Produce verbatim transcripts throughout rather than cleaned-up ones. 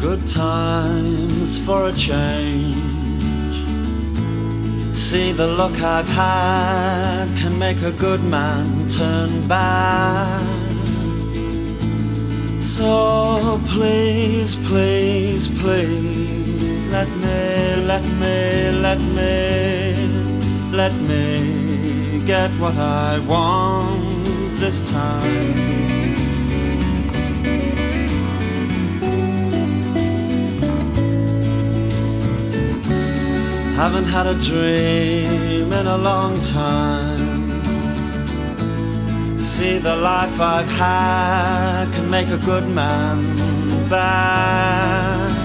Good times for a change. See, the luck I've had can make a good man turn bad. So please, please, please, let me, let me, let me, let me get what I want this time. Haven't had a dream in a long time. See, the life I've had can make a good man bad.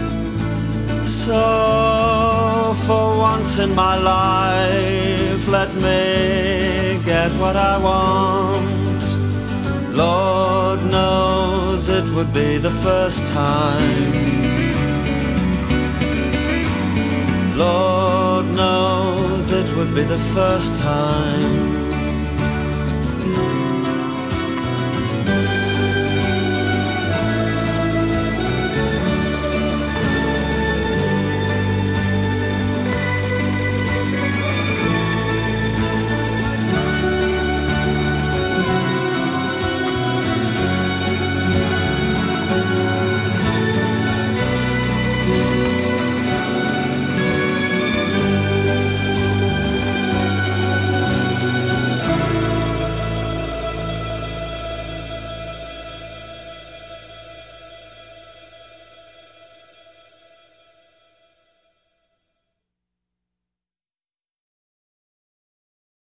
So for once in my life, let me get what I want. Lord knows it would be the first time. Lord knows it would be the first time.